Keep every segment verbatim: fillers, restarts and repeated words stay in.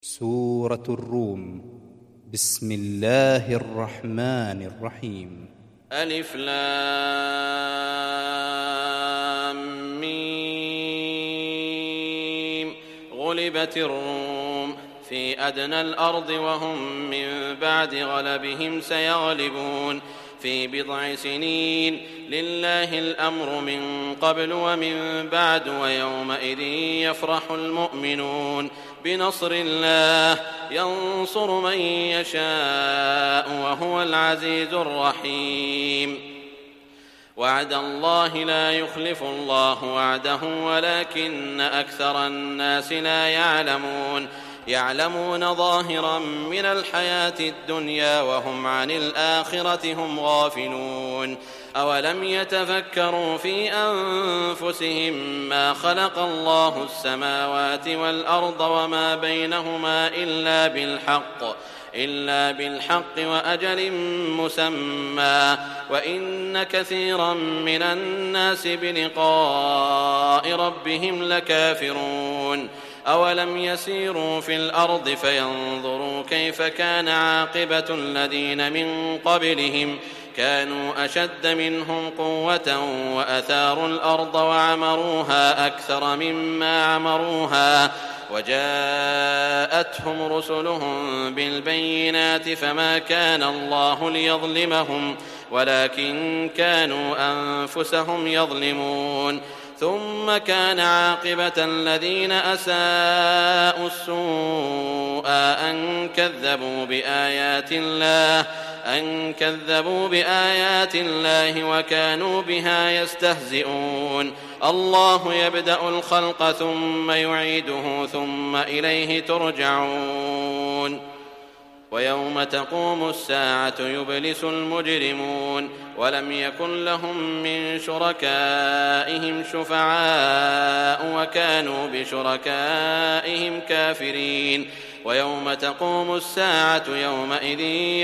سورة الروم. بسم الله الرحمن الرحيم. ألف لام ميم. غلبت الروم في أدنى الأرض وهم من بعد غلبهم سيغلبون في بضع سنين. لله الأمر من قبل ومن بعد ويومئذ يفرح المؤمنون بنصر الله ينصر من يشاء وهو العزيز الرحيم. وعد الله لا يخلف الله وعده ولكن أكثر الناس لا يعلمون يعلمون ظاهرا من الحياة الدنيا وهم عن الآخرة هم غافلون. أولم يتفكروا في أنفسهم ما خلق الله السماوات والأرض وما بينهما إلا بالحق إلا بالحق وأجل مسمى وإن كثيرا من الناس بلقاء ربهم لكافرون. أولم يسيروا في الأرض فينظروا كيف كان عاقبة الذين من قبلهم كانوا أشد منهم قوة وأثاروا الأرض وعمروها أكثر مما عمروها وجاءتهم رسلهم بالبينات فما كان الله ليظلمهم ولكن كانوا أنفسهم يظلمون. ثم كان عاقبة الذين أساءوا السوء أن كذبوا بآيات الله أن كذبوا بآيات الله وكانوا بها يستهزئون. الله يبدأ الخلق ثم يعيده ثم إليه ترجعون. ويوم تقوم الساعة يبلس المجرمون ولم يكن لهم من شركائهم شفعاء وكانوا بشركائهم كافرين. ويوم تقوم الساعة يومئذ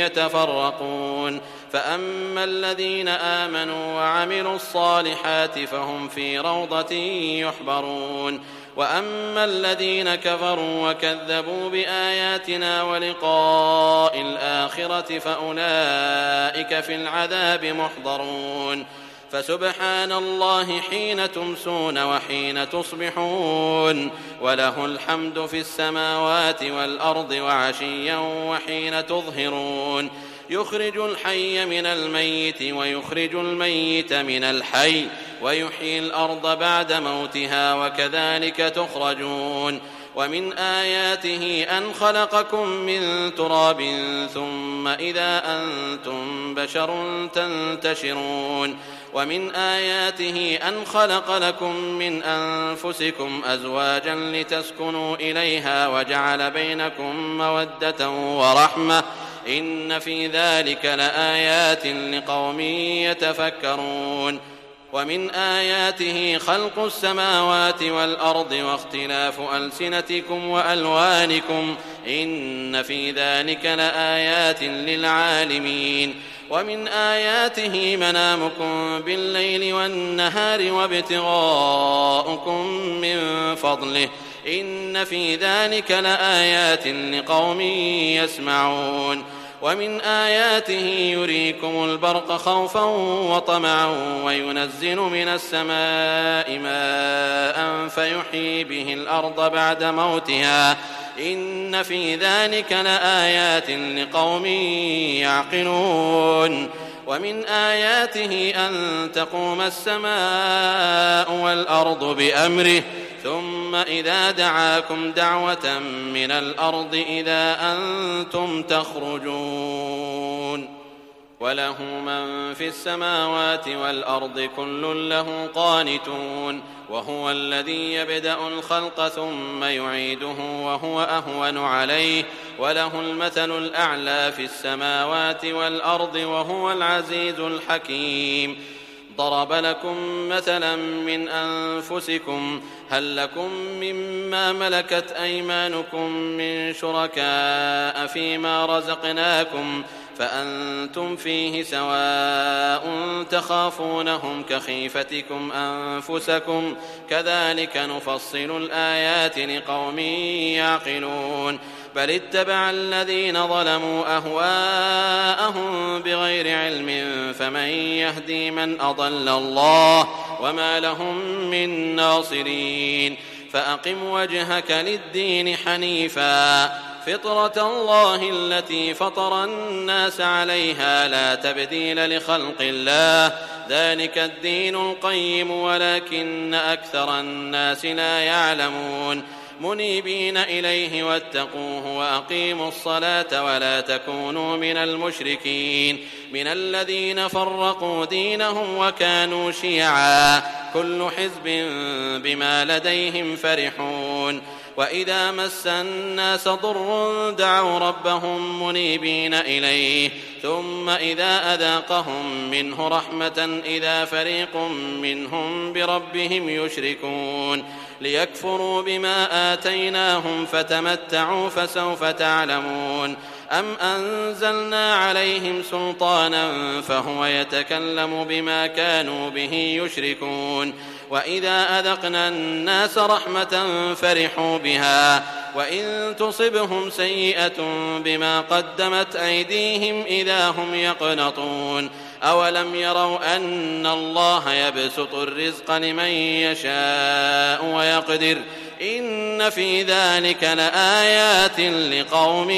يتفرقون فأما الذين آمنوا وعملوا الصالحات فهم في روضة يحبرون وأما الذين كفروا وكذبوا بآياتنا ولقاء الآخرة فأولئك في العذاب محضرون. فسبحان الله حين تمسون وحين تصبحون وله الحمد في السماوات والأرض وعشيا وحين تظهرون. يخرج الحي من الميت ويخرج الميت من الحي ويحيي الأرض بعد موتها وكذلك تخرجون. ومن آياته أن خلقكم من تراب ثم إذا أنتم بشر تنتشرون. ومن آياته أن خلق لكم من أنفسكم أزواجا لتسكنوا إليها وجعل بينكم مودة ورحمة إن في ذلك لآيات لقوم يتفكرون. ومن آياته خلق السماوات والأرض واختلاف ألسنتكم وألوانكم إن في ذلك لآيات للعالمين. ومن آياته منامكم بالليل والنهار وابتغاؤكم من فضله إن في ذلك لآيات لقوم يسمعون. ومن آياته يريكم البرق خوفا وطمعا وينزل من السماء ماء فيحيي به الأرض بعد موتها إن في ذلك لآيات لقوم يعقلون. ومن آياته أن تقوم السماء والأرض بأمره ثم إذا دعاكم دعوة من الأرض إذا أنتم تخرجون. وله من في السماوات والأرض كل له قانتون. وهو الذي يبدأ الخلق ثم يعيده وهو أهون عليه وله المثل الأعلى في السماوات والأرض وهو العزيز الحكيم. ضرب لكم مثلا من أنفسكم هل لكم مما ملكت أيمانكم من شركاء فيما رزقناكم فأنتم فيه سواء تخافونهم كخيفتكم أنفسكم كذلك نفصل الآيات لقوم يعقلون بل اتبع الذين ظلموا أهواءهم بغير علم فمن يهدي من أضل الله وما لهم من ناصرين فأقم وجهك للدين حنيفا فطرة الله التي فطر الناس عليها لا تبديل لخلق الله ذلك الدين القيم ولكن أكثر الناس لا يعلمون منيبين إليه واتقوه وأقيموا الصلاة ولا تكونوا من المشركين من الذين فرقوا دينهم وكانوا شيعا كل حزب بما لديهم فرحون وإذا مس الناس ضر دعوا ربهم منيبين إليه ثم إذا أذاقهم منه رحمة إذا فريق منهم بربهم يشركون ليكفروا بما آتيناهم فتمتعوا فسوف تعلمون أم أنزلنا عليهم سلطانا فهو يتكلم بما كانوا به يشركون وإذا أذقنا الناس رحمة فرحوا بها وإن تصبهم سيئة بما قدمت أيديهم إذا هم يقنطون أولم يروا أن الله يبسط الرزق لمن يشاء ويقدر إن في ذلك لآيات لقوم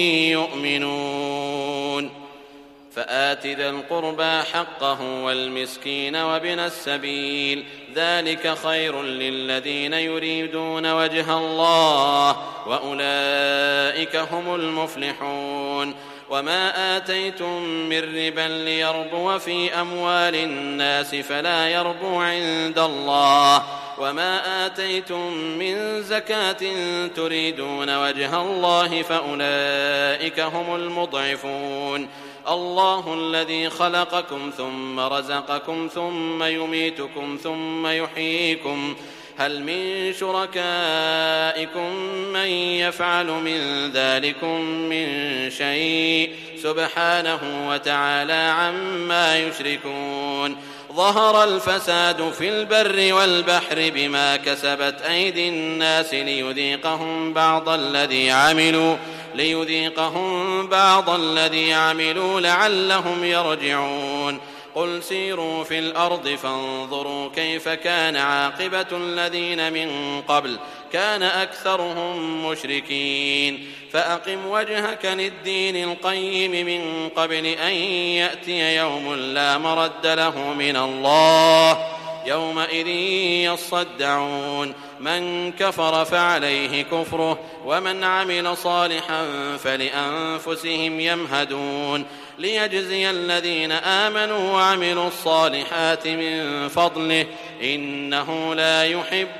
يؤمنون فآت ذا القربى حقه والمسكين وابن السبيل ذلك خير للذين يريدون وجه الله وأولئك هم المفلحون وما آتيتم من ربا ليربو في أموال الناس فلا يربو عند الله وما آتيتم من زكاة تريدون وجه الله فأولئك هم المضعفون الله الذي خلقكم ثم رزقكم ثم يميتكم ثم يحييكم هل من شركائكم من يفعل من ذلكم من شيء سبحانه وتعالى عما يشركون ظهر الفساد في البر والبحر بما كسبت أيدي الناس ليذيقهم بعض الذي عملوا ليذيقهم بعض الذي عملوا لعلهم يرجعون قل سيروا في الأرض فانظروا كيف كان عاقبة الذين من قبل كان أكثرهم مشركين فأقم وجهك للدين القيم من قبل أن يأتي يوم لا مرد له من الله يومئذ يصدعون من كفر فعليه كفره ومن عمل صالحا فلأنفسهم يمهدون ليجزي الذين آمنوا وعملوا الصالحات من فضله إنه لا يحب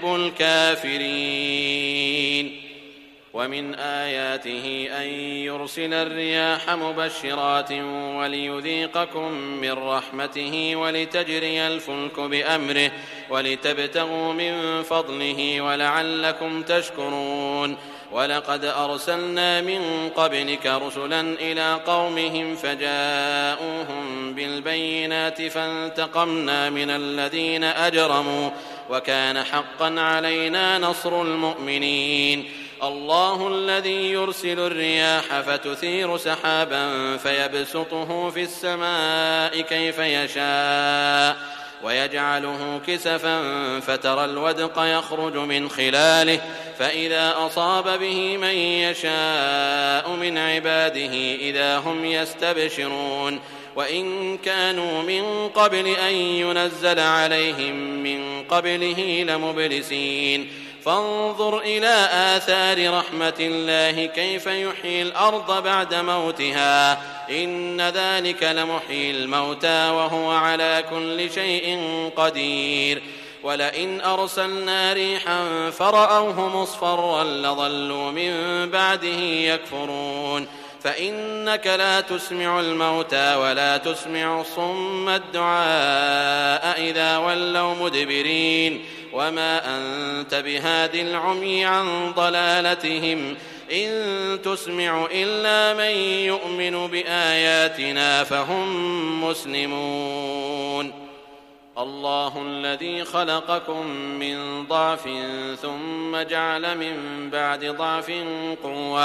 الكافرين ومن آياته أن يرسل الرياح مبشرات وليذيقكم من رحمته ولتجري الفلك بأمره ولتبتغوا من فضله ولعلكم تشكرون ولقد أرسلنا من قبلك رسلا إلى قومهم فجاءوهم بالبينات فانتقمنا من الذين أجرموا وكان حقا علينا نصر المؤمنين الله الذي يرسل الرياح فتثير سحابا فيبسطه في السماء كيف يشاء ويجعله كسفا فترى الودق يخرج من خلاله فإذا أصاب به من يشاء من عباده إذا هم يستبشرون وإن كانوا من قبل أن ينزل عليهم من قبله لمبلسين فانظر إلى آثار رحمة الله كيف يحيي الأرض بعد موتها إن ذلك لمحيي الموتى وهو على كل شيء قدير ولئن أرسلنا ريحا فرأوه مصفرا لظلوا من بعده يكفرون فإنك لا تسمع الموتى ولا تسمع الصم الدعاء إذا ولوا مدبرين وما أنت بهاد العمي عن ضلالتهم إن تسمع إلا من يؤمن بآياتنا فهم مسلمون الله الذي خلقكم من ضعف ثم جعل من بعد ضعف قوة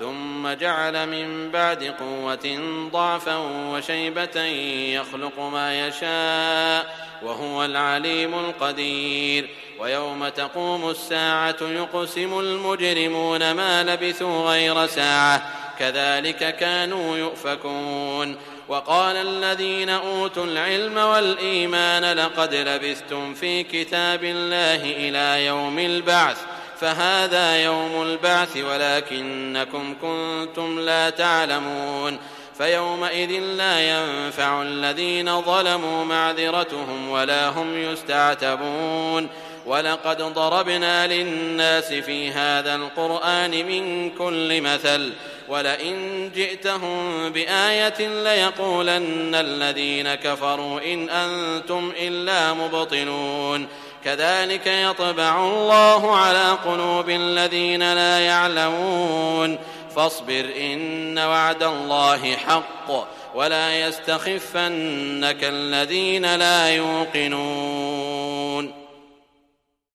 ثم جعل من بعد قوة ضعفا وشيبة يخلق ما يشاء وهو العليم القدير ويوم تقوم الساعة يقسم المجرمون ما لبثوا غير ساعة كذلك كانوا يؤفكون وقال الذين أوتوا العلم والإيمان لقد لبثتم في كتاب الله إلى يوم البعث فهذا يوم البعث ولكنكم كنتم لا تعلمون فيومئذ لا ينفع الذين ظلموا معذرتهم ولا هم يستعتبون ولقد ضربنا للناس في هذا القرآن من كل مثل ولئن جئتهم بآية ليقولن الذين كفروا إن أنتم إلا مبطلون كذلك يطبع الله على قلوب الذين لا يعلمون فاصبر إن وعد الله حق ولا يستخفنك الذين لا يوقنون